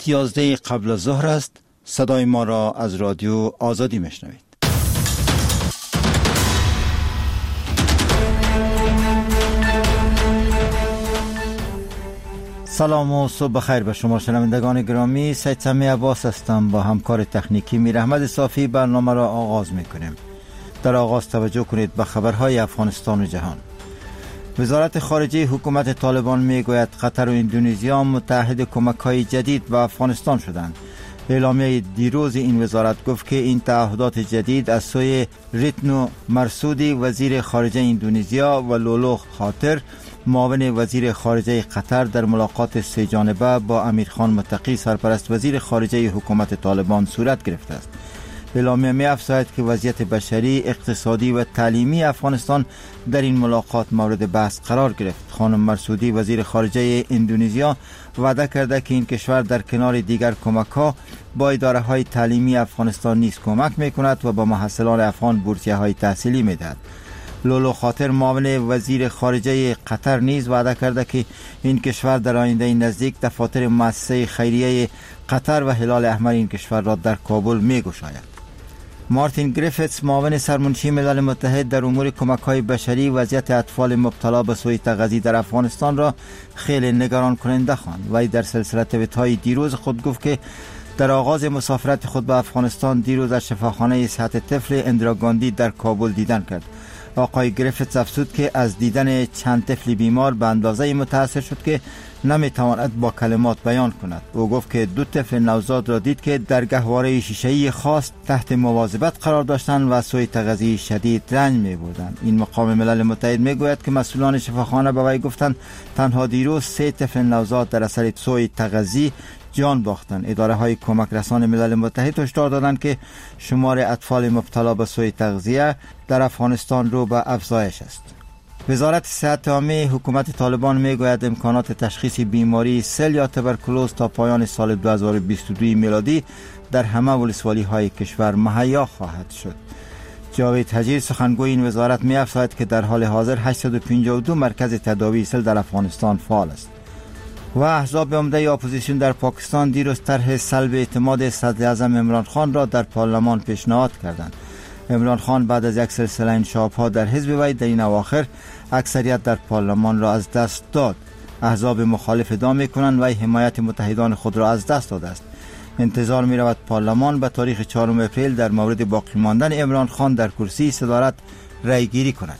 ساعت 11 قبل از ظهر است. صدای ما را از رادیو آزادی میشنوید. سلام و صبح بخیر به شما شنوندگان گرامی. سید سمی عباس هستم. با همکار تکنیکی میر احمد صافی برنامه را آغاز میکنیم. در آغاز توجه کنید به خبرهای افغانستان و جهان. وزارت خارجه حکومت طالبان میگوید قطر و اندونزیا متحد کمک‌های جدید به افغانستان شدند. اعلامیه دیروز این وزارت گفت که این تعهدات جدید از سوی ریتنو مرسودی وزیر خارجه اندونزیا و لولو خاطر معاون وزیر خارجه قطر در ملاقات سه جانبه با امیرخان متقی سرپرست وزیر خارجه حکومت طالبان صورت گرفته است. اعلامیه می افزاید که وضعیت بشری، اقتصادی و تعلیمی افغانستان در این ملاقات مورد بحث قرار گرفت. خانم مرسودی وزیر خارجه اندونزیا وعده کرده که این کشور در کنار دیگر کمک‌ها با اداره‌های تعلیمی افغانستان نیز کمک می‌کند و با محصلان افغان بورسیه‌های تحصیلی می‌دهد. لولو خاطر معاون وزیر خارجه قطر نیز وعده کرده که این کشور در آینده نزدیک دفاتر مؤسسه خیریه قطر و هلال احمر این کشور را در کابل می‌گشاید. مارتین گریفتس معاون سرمنشی ملل متحد در امور کمک‌های بشری وضعیت اطفال مبتلا به سوء تغذیه در افغانستان را خیلی نگران کننده خواند. وی در سلسله توییت‌های دیروز خود گفت که در آغاز مسافرت خود به افغانستان دیروز از شفاخانه صحت طفل اندرا گاندی در کابل دیدن کرد. آقای گریفتس افزود که از دیدن چند طفل بیمار به اندازه متاثر شد که نمیتواند با کلمات بیان کند. او گفت که 2 طفل نوزاد را دید که در گهواره شیشه‌ای خاص تحت مواظبت قرار داشتند و سوء تغذیه شدید رنج می‌بردند. این مقام ملل متحد میگوید که مسئولان شفاخانه به وی گفتند تنها دیروز 3 طفل نوزاد در اثر سوء تغذیه جان باختند. اداره های کمک رسان ملل متحد هشدار دادند که شمار اطفال مبتلا به سوء تغذیه در افغانستان رو به افزایش است. وزارت صحت عامه حکومت طالبان میگوید امکانات تشخیص بیماری سل یا تبرکلوز تا پایان سال 2022 میلادی در همه ولسوالی های کشور مهیا خواهد شد. جاوید حجیر سخنگوی این وزارت می افزاید که در حال حاضر 852 مرکز تداوی سل در افغانستان فعال است. و احزاب عمده اپوزیسیون در پاکستان دیروز طرح سلب اعتماد صدر اعظم عمران خان را در پارلمان پیشنهاد کردند. عمران خان بعد از یک سلسله انشاب‌ها در حزب وی در این اواخر اکثریت در پارلمان را از دست داد. احزاب مخالف ادعا می‌کنند وی حمایت متحدان خود را از دست داده است. انتظار می‌رود پارلمان به تاریخ 4 اپریل در مورد باقی ماندن عمران خان در کرسی صدارت رأی گیری کند.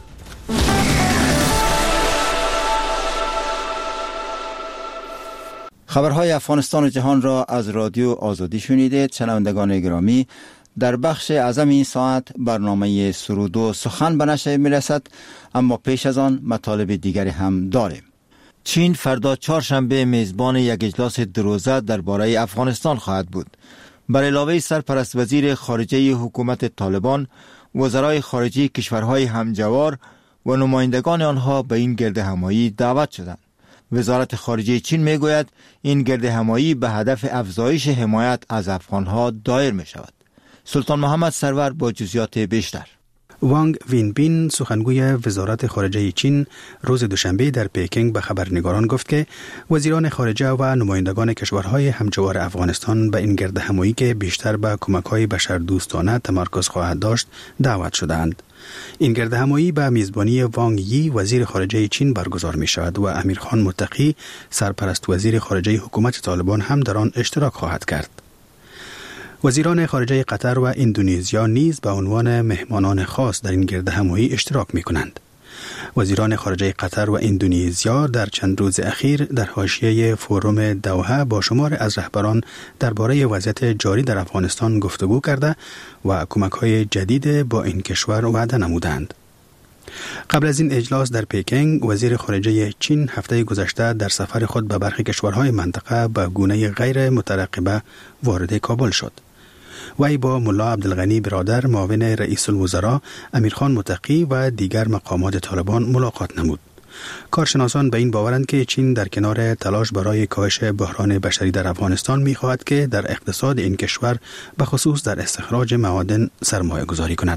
خبرهای افغانستان و جهان را از رادیو آزادی شنیدید. شنوندگان گرامی، در بخش اعظم این ساعت برنامه سرود و سخن به نشر میرسد، اما پیش از آن مطالب دیگری هم داریم. چین فردا چهارشنبه میزبان یک اجلاس دروزه درباره افغانستان خواهد بود. بر علاوه سرپرست وزیر خارجه حکومت طالبان، وزرای خارجه کشورهای همجوار و نمایندگان آنها به این گرد همایی دعوت شدند. وزارت خارجه چین میگوید این گرد همایی به هدف افزایش حمایت از افغانها دایر می شود. سلطان محمد سرور با جزئیات بیشتر. وانگ وینبین سخنگوی وزارت خارجه چین روز دوشنبه در پکینگ به خبرنگاران گفت که وزیران خارجه و نمایندگان کشورهای همجوار افغانستان به این گرد همایی که بیشتر به کمک‌های بشردوستانه تمرکز خواهد داشت دعوت شدند. این گرد همایی به میزبانی وانگ یی وزیر خارجه چین برگزار می شود و امیرخان متقی سرپرست وزیر خارجه حکومت طالبان هم در آن اشتراک خواهد کرد. وزیران خارجه قطر و اندونزیا نیز به عنوان مهمانان خاص در این گرد همایی اشتراک می کنند. وزیران خارجه قطر و اندونزیا در چند روز اخیر در حاشیه فوروم دوحه با شمار از رهبران درباره وضعیت جاری در افغانستان گفتگو کرده و کمک‌های جدید با این کشور وعده نمودند. قبل از این اجلاس در پکینگ، وزیر خارجه چین هفته گذشته در سفر خود به برخی کشورهای منطقه به گونه غیر مترقبه وارد کابل شد. وی با ملا عبدالغنی برادر معاون رئیس الوزراء، امیرخان متقی و دیگر مقامات طالبان ملاقات نمود. کارشناسان به این باورند که چین در کنار تلاش برای کاهش بحران بشری در افغانستان می‌خواهد که در اقتصاد این کشور به خصوص در استخراج معادن سرمایه گذاری کند.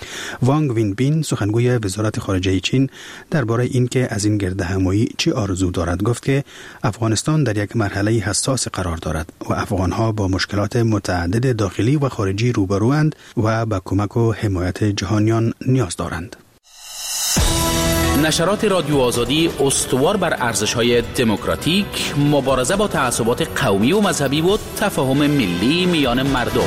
وانگ وینبین سخنگوی وزارت خارجه چین درباره اینکه از این گردهمایی چه آرزو دارد گفت که افغانستان در یک مرحله حساس قرار دارد و افغانها با مشکلات متعدد داخلی و خارجی روبروند و به کمک و حمایت جهانیان نیاز دارند. نشرات رادیو آزادی استوار بر ارزش‌های دموکراتیک، مبارزه با تعصبات قومی و مذهبی و تفاهم ملی میان مردم.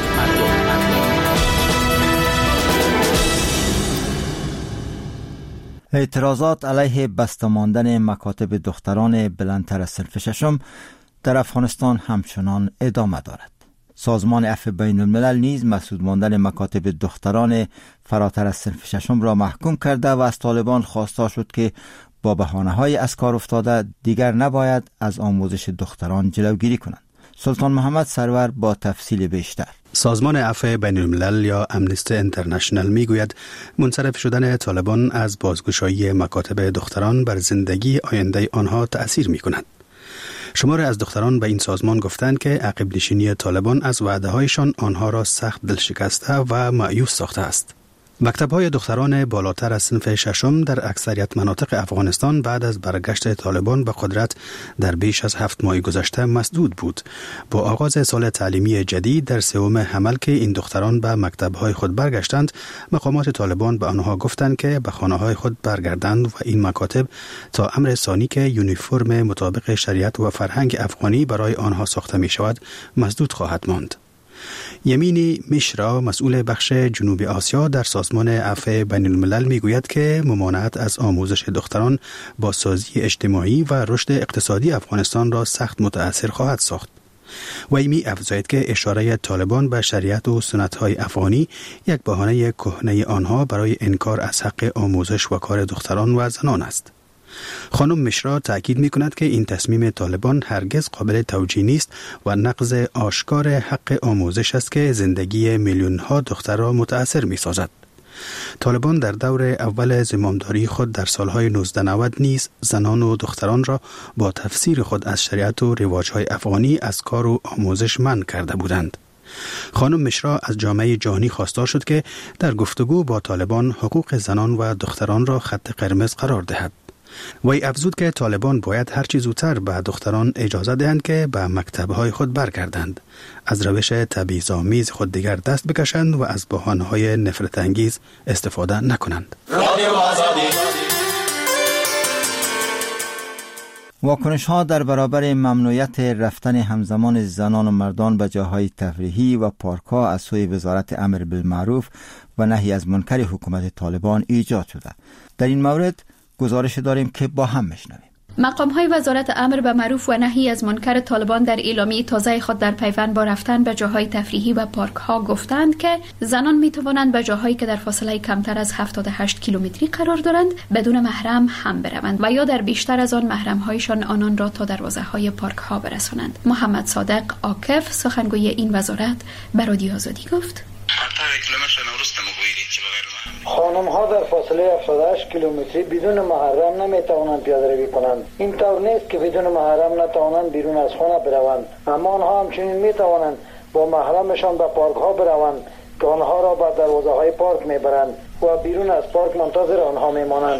اعتراضات علیه بسته ماندن مکاتب دختران بلندتر از صنف ششم در افغانستان همچنان ادامه دارد. سازمان عفو بین الملل نیز مسدود ماندن مکاتب دختران فراتر از صنف ششم را محکوم کرده و از طالبان خواسته شد که با بهانه‌های از کار افتاده دیگر نباید از آموزش دختران جلوگیری کنند. سلطان محمد سرور با تفصیل بیشتر. سازمان عفو بین الملل یا امنیستی اینترنشنال میگوید منصرف شدن طالبان از بازگشایی مکاتب دختران بر زندگی آینده آنها تأثیر می‌کند. شمار از دختران به این سازمان گفتند که عقب نشینی طالبان از وعده‌هایشان آنها را سخت دلشکسته و مایوس ساخته است. مکتب‌های دختران بالاتر از صنف ششم در اکثریت مناطق افغانستان بعد از برگشت طالبان به قدرت در بیش از 7 ماه گذشته مسدود بود. با آغاز سال تعلیمی جدید در سوم حمل که این دختران به مکتب‌های خود برگشتند، مقامات طالبان به آنها گفتند که به خانه‌های خود برگردند و این مکاتب تا امر ثانی که یونیفرم مطابق شریعت و فرهنگ افغانی برای آنها ساخته می‌شود مسدود خواهد ماند. یمینی میشرا مسئول بخش جنوب آسیا در سازمان عفو بین الملل میگوید که ممانعت از آموزش دختران با سازی اجتماعی و رشد اقتصادی افغانستان را سخت متأثر خواهد ساخت. و می افزاید که اشاره طالبان به شریعت و سنت‌های افغانی یک بهانه کهنه آنها برای انکار از حق آموزش و کار دختران و زنان است. خانم مشرا تأکید می کند که این تصمیم طالبان هرگز قابل توجیه نیست و نقض آشکار حق آموزش است که زندگی میلیون ها دختر را متأثر می سازد. طالبان در دور اول زمامداری خود در سالهای 1990 نیز زنان و دختران را با تفسیر خود از شریعت و رواج‌های افغانی از کار و آموزش منع کرده بودند. خانم مشرا از جامعه جهانی خواستار شد که در گفتگو با طالبان حقوق زنان و دختران را خط قرمز قرار دهد. وی افزود که طالبان باید هرچی زودتر به دختران اجازه دهند که به مکتب‌های خود برگردند، از روش تبعیض‌آمیز خود دیگر دست بکشند و از بهانه‌های نفرت انگیز استفاده نکنند. واکنش ها در برابر ممنوعیت رفتن همزمان زنان و مردان به جاهای تفریحی و پارک ها از سوی وزارت امر بالمعروف و نهی از منکر حکومت طالبان ایجاد شده. در این مورد گزارش داریم که با هم بشنویم. مقام‌های وزارت امر به معروف و نهی از منکر طالبان در اعلامیه تازه خود در پیوند با رفتن به جاهای تفریحی و پارک‌ها گفتند که زنان می‌توانند به جاهایی که در فاصله کمتر از 78 کیلومتری قرار دارند بدون محرم هم بروند و یا در بیشتر از آن محرم‌هایشان آنان را تا دروازه‌های پارک‌ها برسانند. محمد صادق عاکف سخنگوی این وزارت به رادیو آزادی گفت: خانم ها در فاصله 78 کیلومتری بدون محرم نمیتوانند پیاده روی کنند. این طور نیست که بدون محرم نتوانند بیرون از خانه بروند، اما آنها همچنین میتوانند با محرمشان به پارک ها بروند که آنها را به دروازه های پارک میبرند و بیرون از پارک منتظر آنها میمانند.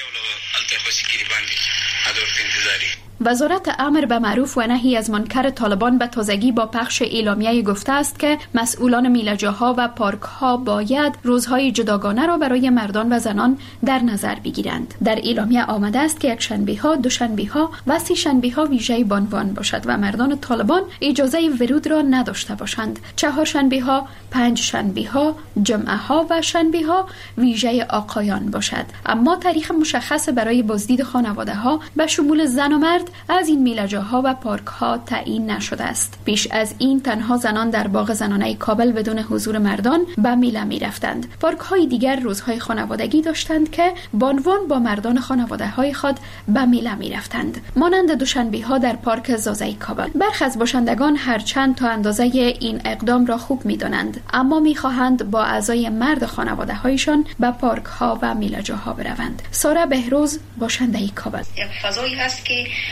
وزارت امر به معروف و نهی از منکر طالبان به تازگی با پخش اعلامیه گفته است که مسئولان میله‌جاها و پارک‌ها باید روزهای جداگانه را برای مردان و زنان در نظر بگیرند. در اعلامیه آمده است که یکشنبه‌ها، دوشنبه‌ها و سه‌شنبه‌ها ویژه بانوان باشد و مردان طالبان اجازه ورود را نداشته باشند. چهارشنبه‌ها، پنجشنبه‌ها، جمعه‌ها و شنبه‌ها ویژه آقایان باشد. اما تاریخ مشخص برای بازدید خانواده‌ها به شمول زن و مرد از این میله‌جاها و پارک‌ها تعیین نشده است. پیش از این تنها زنان در باغ زنانه کابل بدون حضور مردان به میله می‌رفتند. پارک‌های دیگر روزهای خانوادگی داشتند که بانوان با مردان خانواده‌های خود به میله می‌رفتند. مانند دوشنبه‌ها در پارک زازای کابل. برخی از باشندگان هرچند تا اندازه این اقدام را خوب می‌دانند، اما می‌خواهند با اعضای مرد خانواده‌هایشان به پارک‌ها و میله‌جاها بروند. ساره بهروز باشنده کابل. یک فضایی هست که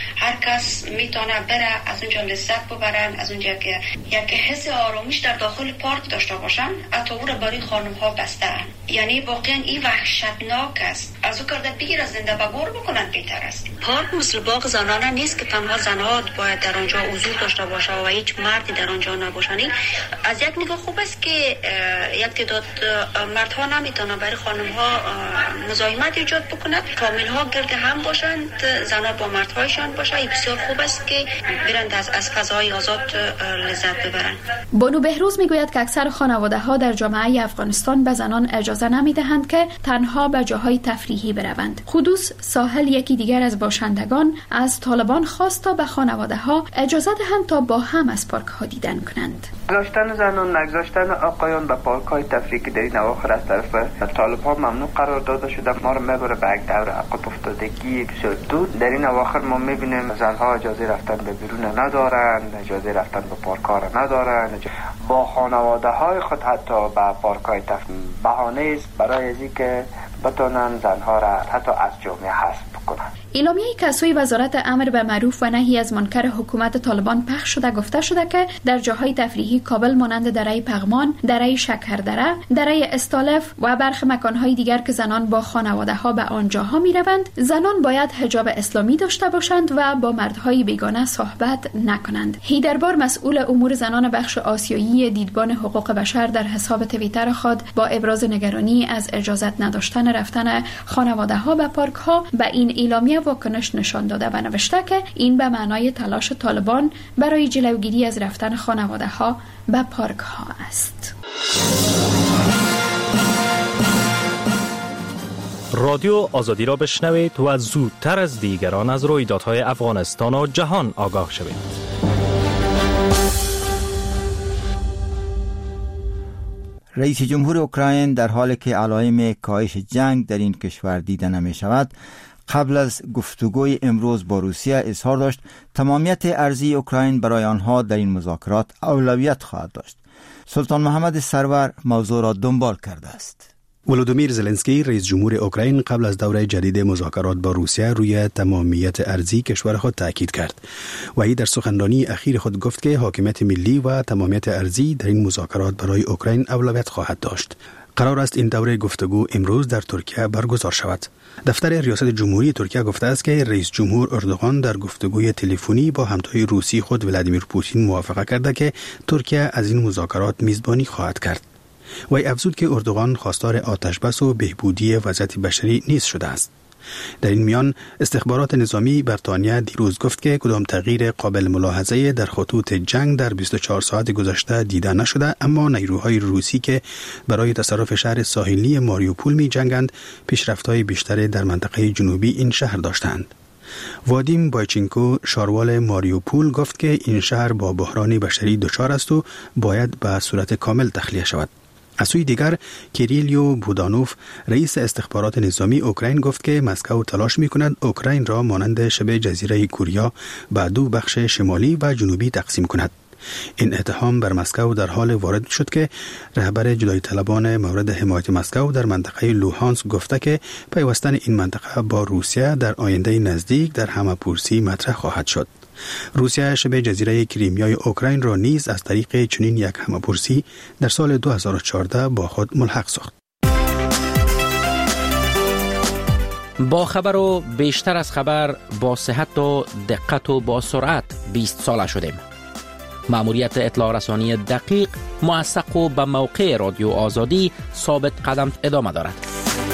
هر کس میتونه بره از اونجا لذت ببرن، از اونجا که یک حس آرامش در داخل پارک داشته باشن. حتی او را برای خانم ها بستن. یعنی واقعا این وحشتناک است. از او کرده بگیر زنده بگور بکنن بهتر است. پارک مثل باغ زنانه نیست که تنها زنها باید در آنجا حضور داشته باشه و هیچ مردی در آنجا نباشند. از یک نگاه خوب است که یک تعداد مردها نمیتونن برای خانم ها مزاحمت ایجاد بکنند. فامیل ها گرد هم باشند، زنها با مردهایشان باشه. این بسیار خوب است که برند از فضای آزاد لذت ببرند. بانو بهروز میگوید که اکثر خانواده ها در جامعه افغانستان به زنان اجازه نمیدهند که تنها به جاهای تفریحی بروند. خودوس ساحل یکی دیگر از باشندگان از طالبان خواست تا به خانواده ها اجازه دهند تا با هم از پارک ها دیدن کنند. گذاشتن زنان، نگذاشتن آقایان به پارک های تفریحی در این اواخر از طرف طالبان ممنوع قرار داده شده، ما رو میبره به یک دور عقب افتادگی بسیار دور. در این اواخر ما میبینیم زنها اجازه رفتن به بیرون ندارن، اجازه رفتن به پارک ها را ندارن، با خانواده های خود حتی به پارک های تفریحی. بهانه است برای ازی که بتونن زنها را حتی از جامعه حذف کنن. اعلامیه‌ای که از سوی وزارت امر به معروف و نهی از منکر حکومت طالبان پخش شده گفته شده که در جاهای تفریحی کابل مانند دره پغمان، دره شکردره، دره استالف و برخی مکانهای دیگر که زنان با خانواده ها به آنجاها می روند، زنان باید حجاب اسلامی داشته باشند و با مردهای بیگانه صحبت نکنند. هیدربار مسئول امور زنان بخش آسیایی دیدبان حقوق بشر در حساب توییتر خود با ابراز نگرانی از اجازت نداشتن رفتن خانواده ها به پارک ها به این اعلامیه واکنش نشان داده و نوشته که این به معنای تلاش طالبان برای جلوگیری از رفتن خانواده ها به پارک ها است. رادیو آزادی را بشنوید و زودتر از دیگران از رویدادهای افغانستان و جهان آگاه شوید. رئیس جمهور اوکراین در حالی که علائم کاهش جنگ در این کشور دیده نمی شود، قبل از گفتگوی امروز با روسیه اظهار داشت تمامیت ارضی اوکراین برای آنها در این مذاکرات اولویت خواهد داشت. سلطان محمد سرور موضوع را دنبال کرده است. ولودیمیر زلنسکی رئیس جمهور اوکراین قبل از دوره جدید مذاکرات با روسیه روی تمامیت ارضی کشور خود تاکید کرد و این در سخنرانی اخیر خود گفت که حاکمیت ملی و تمامیت ارضی در این مذاکرات برای اوکراین اولویت خواهد داشت. قرار است این دوره گفتگو امروز در ترکیه برگزار شود. دفتر ریاست جمهوری ترکیه گفته است که رئیس جمهور اردوغان در گفتگوی تلفنی با همتای روسی خود ولادیمیر پوتین موافقه کرده که ترکیه از این مذاکرات میزبانی خواهد کرد. وی افزود که اردوغان خواستار آتشبس و بهبودی وضعیت بشری نیز شده است. در این میان استخبارات نظامی بریتانیا دیروز گفت که کدام تغییر قابل ملاحظه در خطوط جنگ در 24 ساعت گذشته دیده نشده، اما نیروهای روسی که برای تصرف شهر ساحلی ماریوپول می جنگند پیشرفت‌های بیشتری در منطقه جنوبی این شهر داشتند. وادیم بایچینکو شاروال ماریوپول گفت که این شهر با بحران بشری دچار است و باید به صورت کامل تخلیه شود. از سوی دیگر کیریلیو بودانوف رئیس استخبارات نظامی اوکراین گفت که مسکو تلاش می‌کند اوکراین را مانند شبه جزیره کوریا به دو بخش شمالی و جنوبی تقسیم کند. این اتهام بر مسکو در حال وارد شد که رهبر جدایی طلبان مورد حمایت مسکو در منطقه لوهانسک گفته که پیوستن این منطقه با روسیه در آینده نزدیک در همه‌پرسی مطرح خواهد شد. روسیه شبه جزیره کریمیای اوکراین را نیز از طریق چنین یک همه‌پرسی در سال 2014 با خود ملحق ساخت. با خبر و بیشتر از خبر، با صحت و دقت و با سرعت 20 ساله شدیم. مأموریت اطلاع رسانی دقیق، موثق و به موقع رادیو آزادی ثابت قدم ادامه دارد.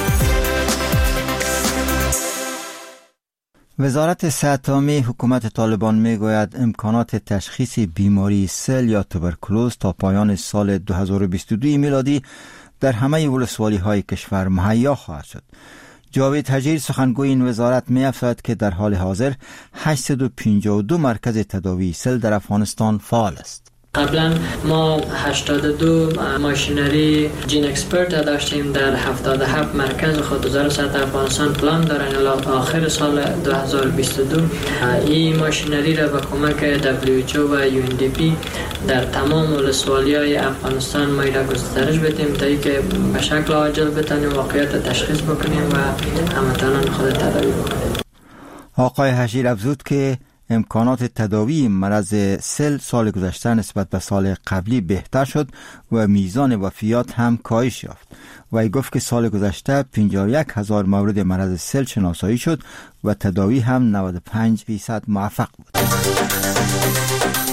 وزارت صحت عامه حکومت طالبان میگوید امکانات تشخیص بیماری سل یا توبرکلوز تا پایان سال 2022 میلادی در همه ولسوالی‌های کشور مهیا خواهد شد. جاوید حجیر سخنگوی این وزارت می‌افزاید که در حال حاضر 852 مرکز تداوی سل در افغانستان فعال است. قبلا ما 82 ماشینری جین اکسپرت داشتیم در 77 مرکز خود. وزارت افغانستان پلان دارن الی آخر سال 2022 این ماشینری را با کمک WHO و UNDP در تمام ولسوالی‌های افغانستان ما را گسترش بدیم تا اینکه به شکل عاجل بتونیم واقعیت تشخیص بکنیم و هموطنان خود تداوی بکنیم. آقای حشیر افزود که امکانات تداوی مرض سل سال گذشته نسبت به سال قبلی بهتر شد و میزان وفیات هم کاهش یافت. وی گفت که سال گذشته 51,000 مورد مرض سل شناسایی شد و تداوی هم 95% موفق بود.